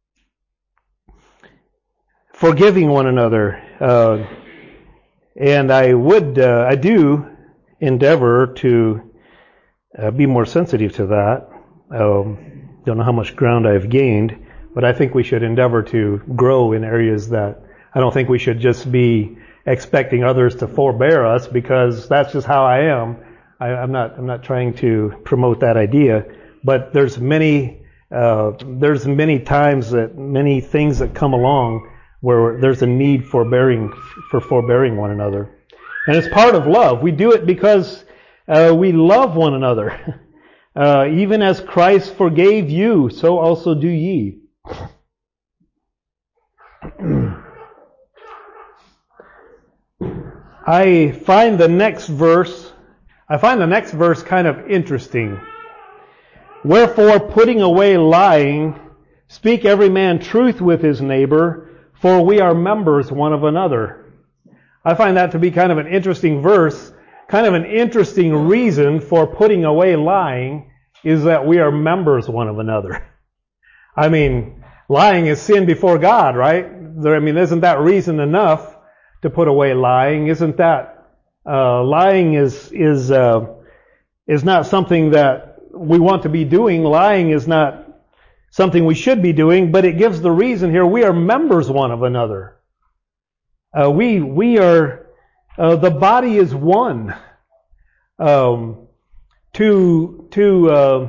forgiving one another, uh, and I would, uh, I do endeavor to uh, be more sensitive to that. Um, don't know how much ground I've gained, but I think we should endeavor to grow in areas that I don't think we should just be expecting others to forbear us because that's just how I am. I, I'm not. I'm not trying to promote that idea, but there's many. Uh, there's many times that many things that come along where there's a need for bearing, for forbearing one another, and it's part of love. We do it because uh, we love one another. Uh, even as Christ forgave you, so also do ye. I find the next verse. I find the next verse kind of interesting. Wherefore, putting away lying, speak every man truth with his neighbor, for we are members one of another. I find that to be kind of an interesting verse, kind of an interesting reason for putting away lying is that we are members one of another. I mean, lying is sin before God, right? There, I mean, isn't that reason enough to put away lying? Isn't that Uh, lying is is uh, is not something that we want to be doing. Lying is not something we should be doing, but it gives the reason here. We are members one of another. Uh, we we are uh, the body is one. Um, to to uh,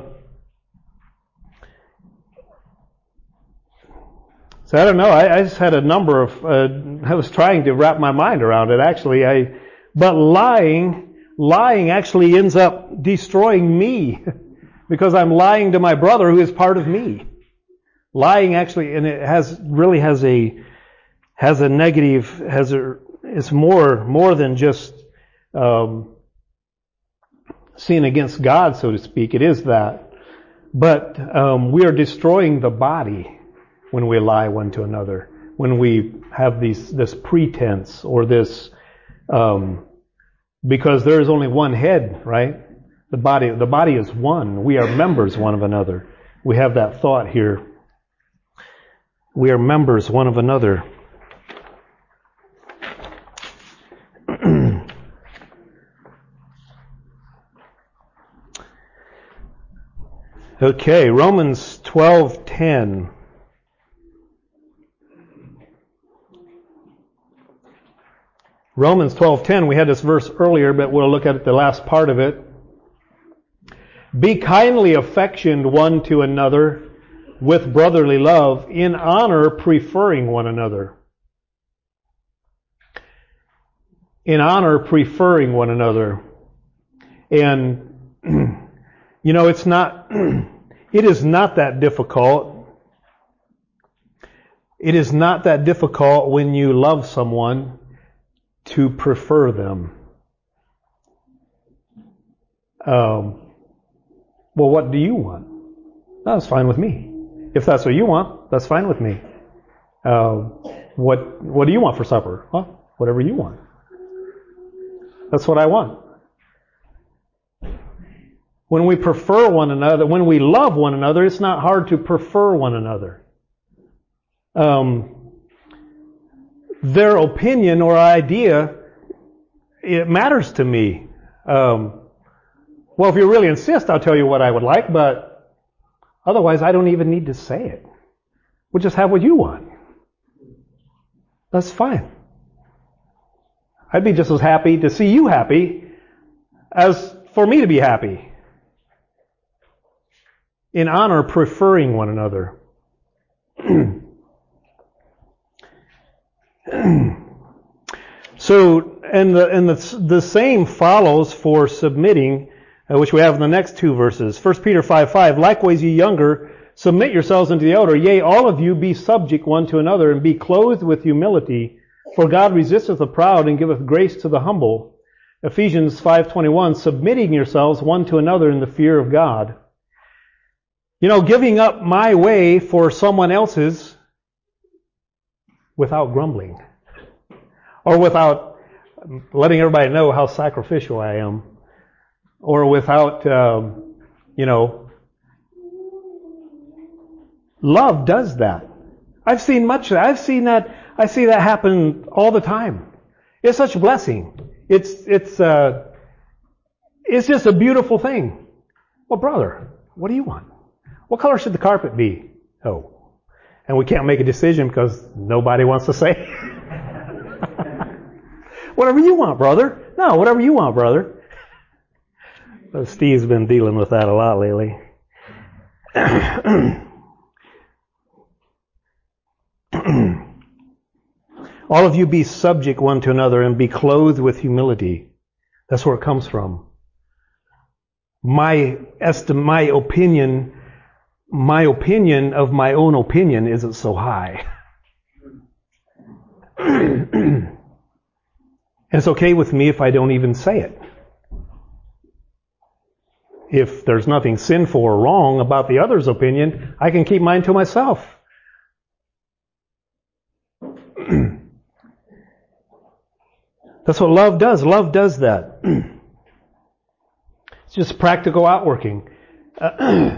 so I don't know. I, I just had a number of. Uh, I was trying to wrap my mind around it. Actually, I. But lying, lying actually ends up destroying me because I'm lying to my brother who is part of me. Lying actually, and it has really has a has a negative, has a it's more more than just um, sin against God, so to speak. It is that, but um, we are destroying the body when we lie one to another. When we have these this pretense or this. Um, because there is only one head, right? The body, the body is one. We are members one of another. We have that thought here. We are members one of another. Okay, Romans twelve ten. Romans twelve ten, we had this verse earlier, but we'll look at the last part of it. Be kindly affectioned one to another with brotherly love, in honor preferring one another. In honor preferring one another. And, you know, it's not, it is not that difficult. It is not that difficult when you love someone to prefer them. Um, well, what do you want? That's fine with me. If that's what you want, that's fine with me. Uh, what What do you want for supper? Well, whatever you want. That's what I want. when we prefer one another, when we love one another, it's not hard to prefer one another. Um, their opinion or idea, it matters to me. Um, well, if you really insist, I'll tell you what I would like, but otherwise I don't even need to say it. We'll just have what you want. That's fine. I'd be just as happy to see you happy as for me to be happy. In honor, preferring one another. So, and the and the the same follows for submitting, uh, which we have in the next two verses. First Peter five five. Likewise, ye younger, submit yourselves unto the elder. Yea, all of you be subject one to another, and be clothed with humility. For God resisteth the proud, and giveth grace to the humble. Ephesians five twenty-one. Submitting yourselves one to another in the fear of God. You know, giving up my way for someone else's without grumbling. Or without letting everybody know how sacrificial I am. Or without, um, you know, love does that. I've seen much of that. I've seen that, I see that happen all the time. It's such a blessing. It's, it's, uh, it's just a beautiful thing. Well, brother, what do you want? What color should the carpet be? Oh. And we can't make a decision because nobody wants to say. Whatever you want, brother. No, whatever you want, brother. Well, Steve's been dealing with that a lot lately. All of you be subject one to another and be clothed with humility. That's where it comes from. My estim- my opinion, my opinion of my own opinion isn't so high. It's okay with me if I don't even say it. If there's nothing sinful or wrong about the other's opinion, I can keep mine to myself. That's what love does. Love does that. It's just practical outworking. Uh,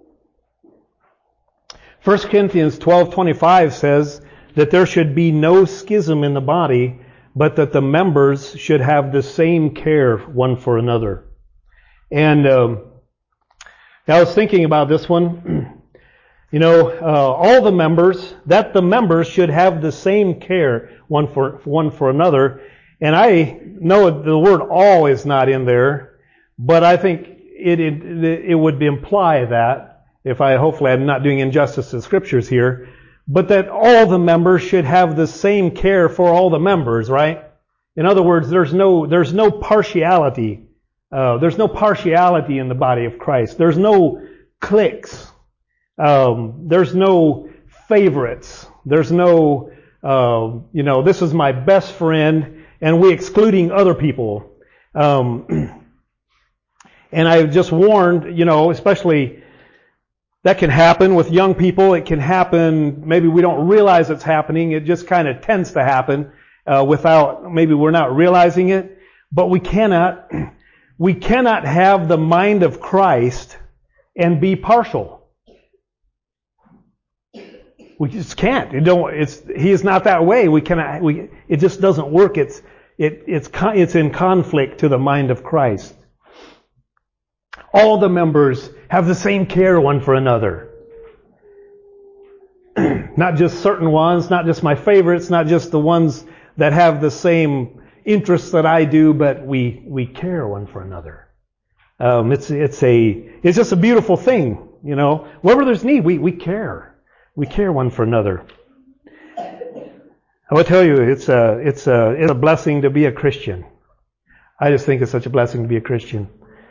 First Corinthians twelve twenty-five says that there should be no schism in the body, but that the members should have the same care one for another. And um, I was thinking about this one. You know, uh, all the members, that the members should have the same care one for one for another. And I know the word all is not in there, but I think it it, it would imply that, if I hopefully I'm not doing injustice to the scriptures here, but that all the members should have the same care for all the members, right? In other words, there's no there's no partiality. Uh, there's no partiality in the body of Christ. There's no cliques. Um, there's no favorites. There's no, uh, you know, this is my best friend, and we excluding other people. Um, and I've just warned, you know, especially that can happen with young people. It can happen, maybe we don't realize it's happening. It just kind of tends to happen uh, without, maybe we're not realizing it. But we cannot, we cannot have the mind of Christ and be partial. We just can't. It don't. It's he is not that way. We cannot. We. It just doesn't work. It's it. It's it's in conflict to the mind of Christ. All the members have the same care one for another. Not just certain ones. Not just my favorites. Not just the ones that have the same interests that I do. But we we care one for another. Um, it's it's a it's just a beautiful thing. You know, wherever there's need, we we care. We care one for another. I will tell you, it's a, it's a, it's a blessing to be a Christian. I just think it's such a blessing to be a Christian.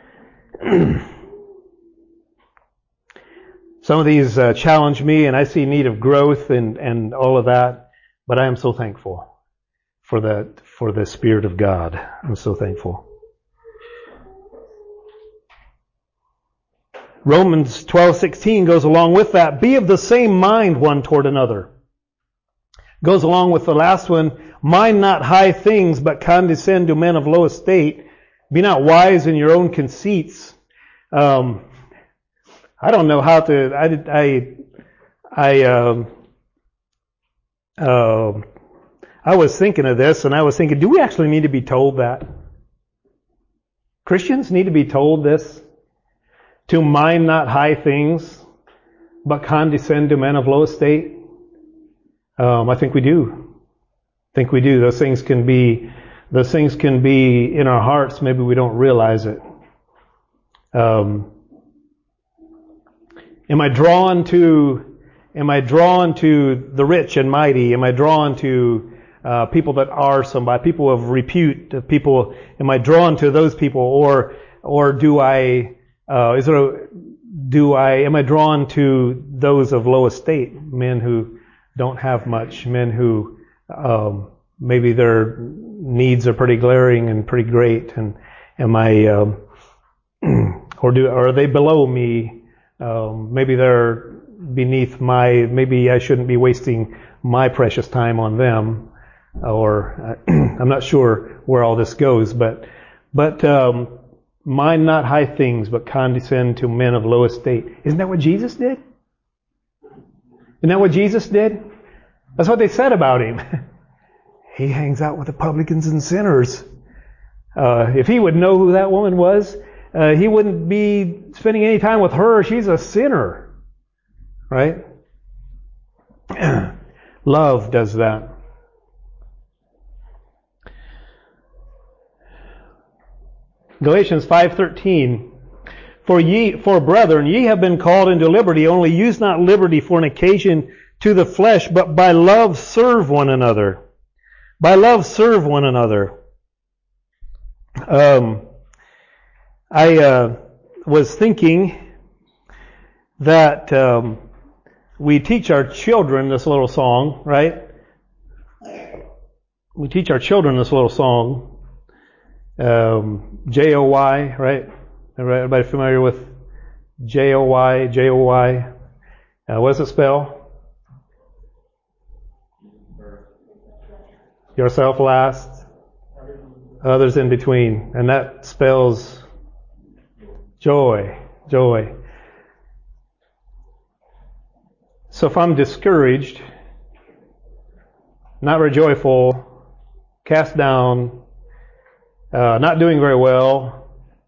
Some of these uh, challenge me, and I see need of growth and, and all of that. But I am so thankful for the for the Spirit of God. I'm so thankful. Romans twelve sixteen goes along with that. Be of the same mind one toward another. Goes along with the last one. Mind not high things, but condescend to men of low estate. Be not wise in your own conceits. Um, I don't know how to. I did. I. I. Um, uh, I was thinking of this, and I was thinking, do we actually need to be told that? Christians need to be told this? To mind not high things, but condescend to men of low estate? Um, I think we do. I think we do. Those things can be, those things can be in our hearts. Maybe we don't realize it. Um, am I drawn to, am I drawn to the rich and mighty? Am I drawn to uh, people that are somebody, people of repute, people? Am I drawn to those people, or or do I? Uh, is there a, do I? Am I drawn to those of low estate, men who don't have much, men who um, maybe their needs are pretty glaring and pretty great, and am I? Um, or do or are they below me? Um, maybe they're beneath my. Maybe I shouldn't be wasting my precious time on them. Or uh, I'm not sure where all this goes, but but um, mind not high things, but condescend to men of low estate. Isn't that what Jesus did? Isn't that what Jesus did? That's what they said about him. He hangs out with the publicans and sinners. Uh, if he would know who that woman was, uh, he wouldn't be spending any time with her. She's a sinner, right? Love does that. Galatians five thirteen, For ye, for brethren, ye have been called into liberty, only use not liberty for an occasion to the flesh, but by love serve one another. By love serve one another. Um, I uh, was thinking that um, we teach our children this little song, right? We teach our children this little song. Um, J O Y, right? Everybody familiar with J O Y, J O Y? Uh, what does it spell? Yourself last, others in between. And that spells joy, joy. So if I'm discouraged, not very joyful, cast down, Uh, not doing very well,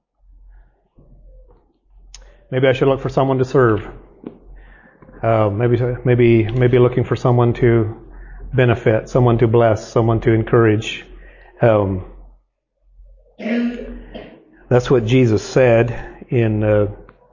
maybe I should look for someone to serve. Uh, maybe, maybe, maybe looking for someone to benefit, someone to bless, someone to encourage. Um, that's what Jesus said in. Uh,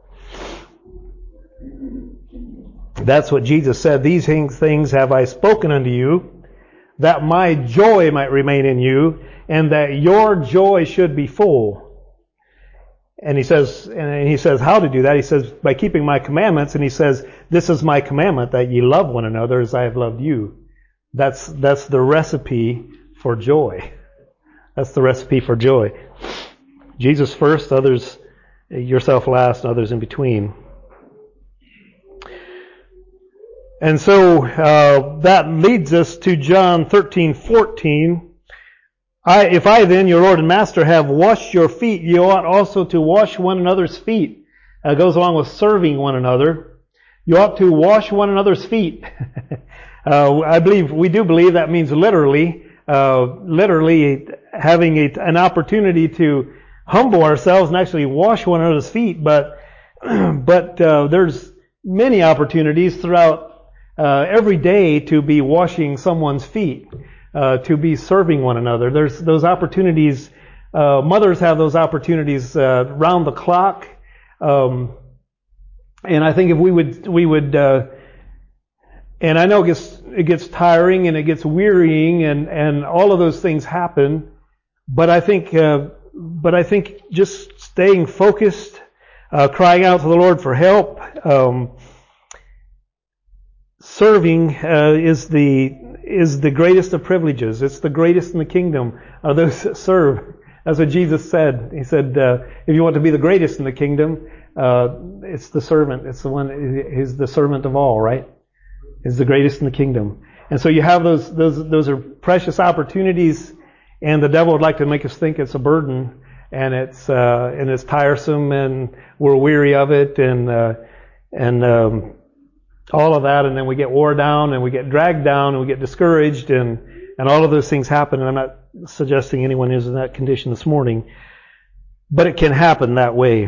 that's what Jesus said. These things have I spoken unto you, that my joy might remain in you, and that your joy should be full. And he says, and he says how to do that. He says, by keeping my commandments. And he says, this is my commandment, that ye love one another as I have loved you. That's, that's the recipe for joy. That's the recipe for joy. Jesus first, others, yourself last, and others in between. And so, uh, that leads us to John thirteen fourteen. I, if I then, your Lord and Master, have washed your feet, you ought also to wash one another's feet. It goes along with serving one another. You ought to wash one another's feet. uh, I believe, we do believe that means literally, uh, literally having a, an opportunity to humble ourselves and actually wash one another's feet. But, but, uh, there's many opportunities throughout, uh, every day to be washing someone's feet. Uh, to be serving one another. There's those opportunities. Uh, mothers have those opportunities uh, round the clock, um, and I think if we would, we would. Uh, and I know it gets it gets tiring and it gets wearying, and, and all of those things happen. But I think, uh, but I think just staying focused, uh, crying out to the Lord for help, um, serving uh, is the is the greatest of privileges. It's the greatest in the kingdom are those that serve. That's what Jesus said. He said, uh, if you want to be the greatest in the kingdom, uh, it's the servant. It's the one, he's the servant of all, right? He's the greatest in the kingdom. And so you have those, those, those are precious opportunities, and the devil would like to make us think it's a burden. and it's uh, and it's tiresome, and we're weary of it, and uh, and um, all of that, and then we get wore down, and we get dragged down, and we get discouraged, and and all of those things happen. And I'm not suggesting anyone is in that condition this morning, but it can happen that way.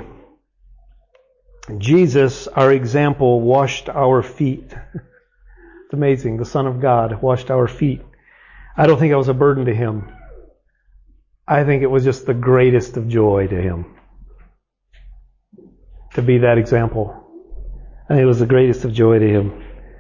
Jesus, our example, washed our feet. It's amazing. The Son of God washed our feet. I don't think it was a burden to him. I think it was just the greatest of joy to him to be that example. I think it was the greatest of joy to him.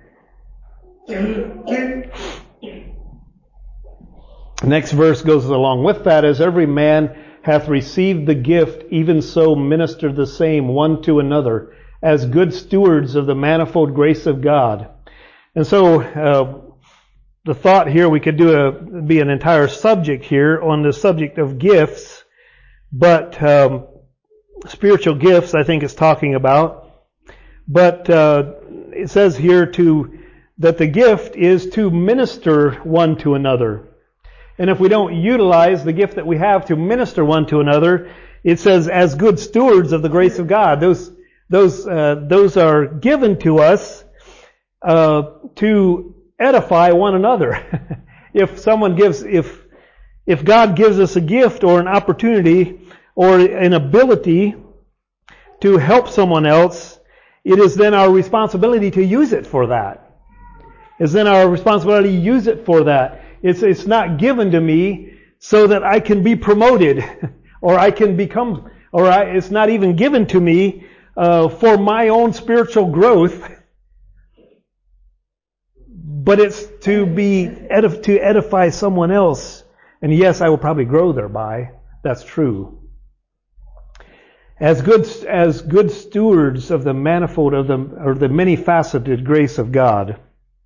The next verse goes along with that. As every man hath received the gift, even so minister the same one to another, as good stewards of the manifold grace of God. And so, uh, the thought here, we could do a, be an entire subject here on the subject of gifts, but um, spiritual gifts I think it's talking about. But uh, it says here to that the gift is to minister one to another. And if we don't utilize the gift that we have to minister one to another, it says as good stewards of the grace of God. Those those uh, those are given to us uh, to edify one another. If someone gives, if if God gives us a gift or an opportunity or an ability to help someone else, it is then our responsibility to use it for that. It's then our responsibility to use it for that. It's it's not given to me so that I can be promoted, or I can become, or I, it's not even given to me uh, for my own spiritual growth. But it's to be edif- to edify someone else. And yes, I will probably grow thereby. That's true. As good as good stewards of the manifold of the or the many faceted grace of God.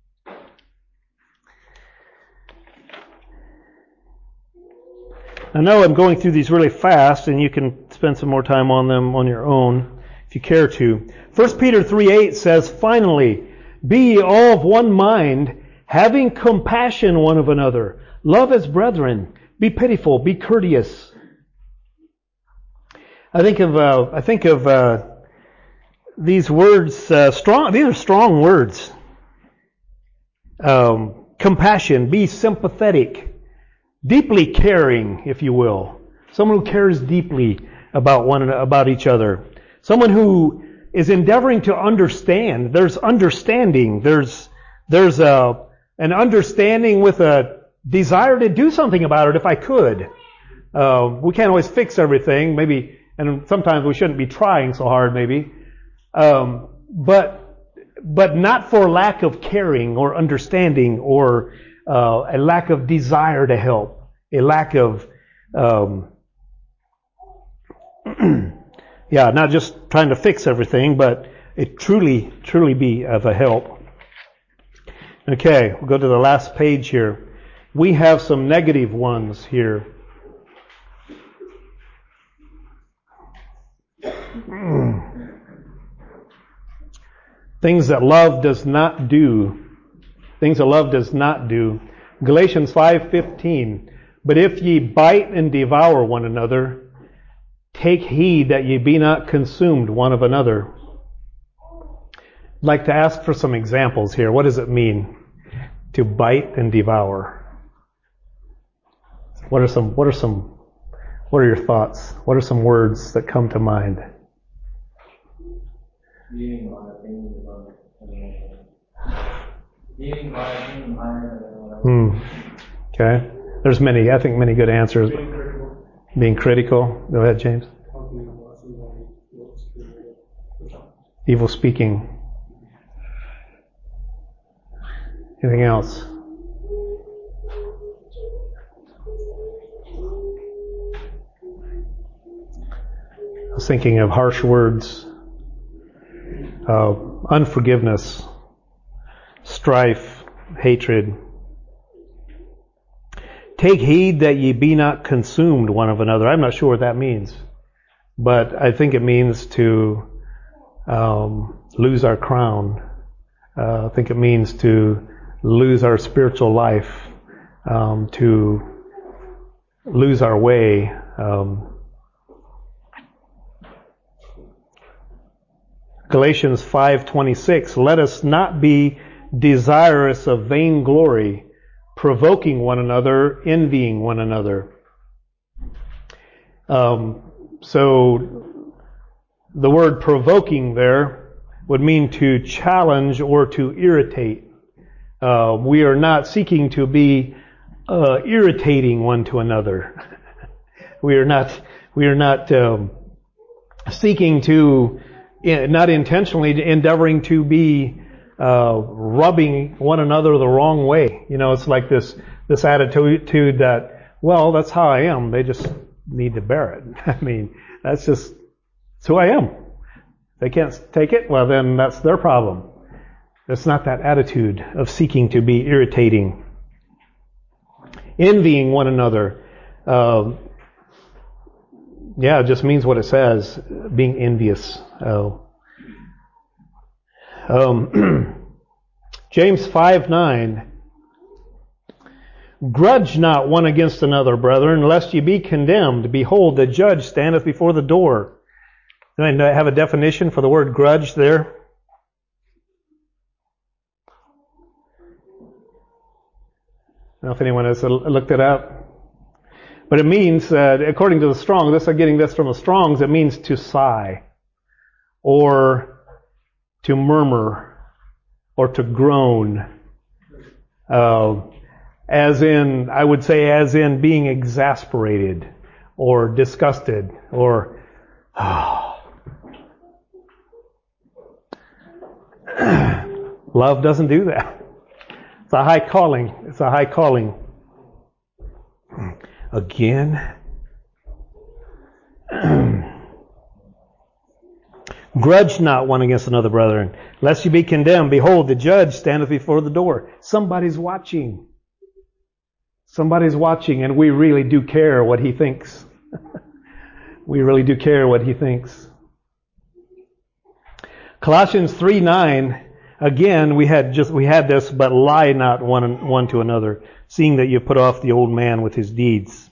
I know I'm going through these really fast, and you can spend some more time on them on your own if you care to. First Peter three eight says, "Finally, be ye all of one mind, having compassion one of another. Love as brethren. Be pitiful. Be courteous." I think of uh, I think of uh, these words. Uh, strong. These are strong words. Um, compassion. Be sympathetic. Deeply caring, if you will. Someone who cares deeply about one about each other. Someone who is endeavoring to understand. There's understanding. There's there's a an understanding with a desire to do something about it if I could. Uh, we can't always fix everything, maybe, and sometimes we shouldn't be trying so hard, maybe. Um, but but not for lack of caring or understanding or uh, a lack of desire to help, a lack of um, yeah, not just trying to fix everything, but it truly, truly be of a help. Okay, we'll go to the last page here. We have some negative ones here. Things that love does not do. Things that love does not do. Galatians five fifteen. But if ye bite and devour one another, take heed that ye be not consumed one of another. I'd like to ask for some examples here. What does it mean to bite and devour? What are some, what are some, what are your thoughts? What are some words that come to mind? Eating a lot of things about Eating a lot of things about Hmm. Okay. There's many, I think many good answers. Being critical. Being critical. Go ahead, James. Evil speaking. Anything else? I was thinking of harsh words, uh, unforgiveness, strife, hatred. Take heed that ye be not consumed one of another. I'm not sure what that means, but I think it means to um, lose our crown. Uh, I think it means to lose our spiritual life, um, to lose our way. Um, Galatians five twenty-six, let us not be desirous of vainglory, provoking one another, envying one another. Um, so the word provoking there would mean to challenge or to irritate. Uh, we are not seeking to be uh, irritating one to another. we are not. We are not um, seeking to, not intentionally endeavoring to be uh, rubbing one another the wrong way. You know, it's like this this attitude that, well, that's how I am. They just need to bear it. I mean, that's just that's who I am. They can't take it. Well, then that's their problem. It's not that attitude of seeking to be irritating, envying one another. Uh, yeah, it just means what it says, being envious. Oh. Um, James five nine. Grudge not one against another, brethren, lest ye be condemned. Behold, the judge standeth before the door. And I have a definition for the word grudge there. I don't know if anyone has looked it up. But it means, uh, according to the Strong's, this I'm getting this from the Strong's, it means to sigh, or to murmur, or to groan. Uh, as in, I would say, as in being exasperated, or disgusted, or oh. Love doesn't do that. It's a high calling. It's a high calling. Again. Grudge not one against another, brethren, lest you be condemned. Behold, the judge standeth before the door. Somebody's watching. Somebody's watching, and we really do care what he thinks. We really do care what he thinks. Colossians three nine. Again, we had just we had this, but lie not one one to another, seeing that you put off the old man with his deeds.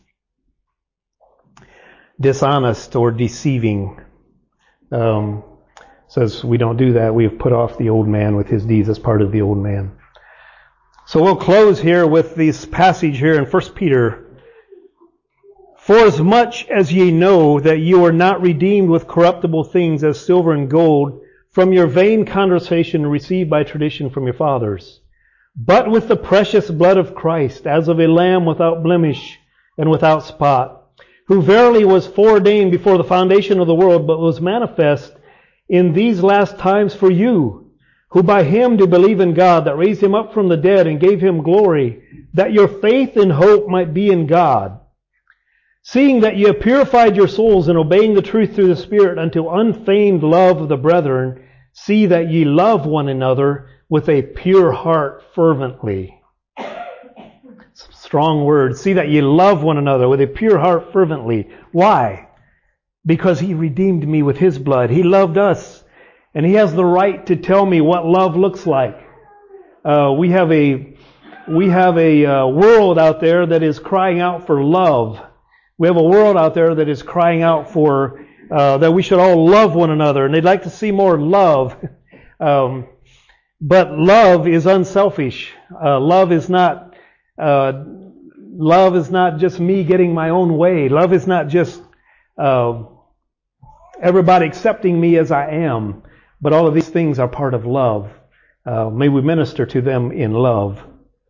Dishonest or deceiving. Um, says we don't do that. We have put off the old man with his deeds as part of the old man. So we'll close here with this passage here in First Peter. For as much as ye know that you are not redeemed with corruptible things as silver and gold, from your vain conversation received by tradition from your fathers, but with the precious blood of Christ, as of a lamb without blemish and without spot, who verily was foreordained before the foundation of the world, but was manifest in these last times for you, who by him do believe in God, that raised him up from the dead and gave him glory, that your faith and hope might be in God. Seeing that ye have purified your souls in obeying the truth through the Spirit unto unfeigned love of the brethren, see that ye love one another with a pure heart fervently. Strong word. See that ye love one another with a pure heart fervently. Why? Because he redeemed me with his blood. He loved us. And he has the right to tell me what love looks like. Uh, we have a, we have a uh, world out there that is crying out for love. We have a world out there that is crying out for uh, that we should all love one another, and they'd like to see more love. um, but love is unselfish. Uh, love is not. Uh, love is not just me getting my own way. Love is not just uh, everybody accepting me as I am. But all of these things are part of love. Uh, may we minister to them in love.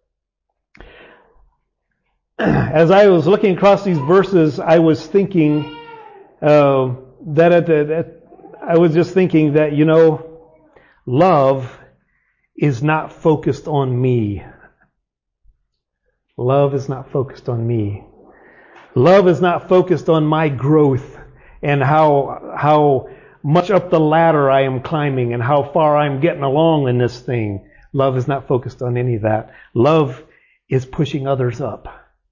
As I was looking across these verses, I was thinking uh, that at the, at, I was just thinking that, you know, love is not focused on me. Love is not focused on me. Love is not focused on my growth and how how much up the ladder I am climbing and how far I'm getting along in this thing. Love is not focused on any of that. Love is pushing others up.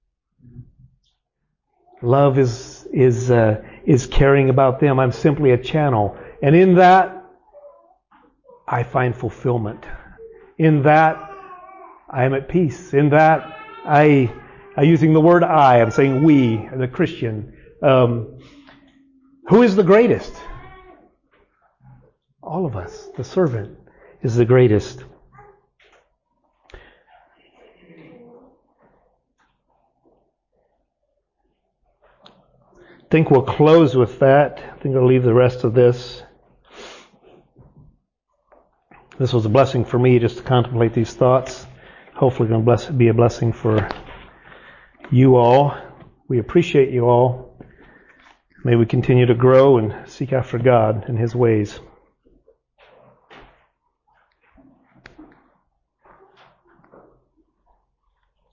Love is is uh, is caring about them. I'm simply a channel, and in that I find fulfillment. In that I am at peace. In that I, I'm using the word I. I'm saying we, the Christian. Um, who is the greatest? All of us. The servant is the greatest. I think we'll close with that. I think I'll leave the rest of this. This was a blessing for me just to contemplate these thoughts. Hopefully going to bless, be a blessing for you all. We appreciate you all. May we continue to grow and seek after God and His ways.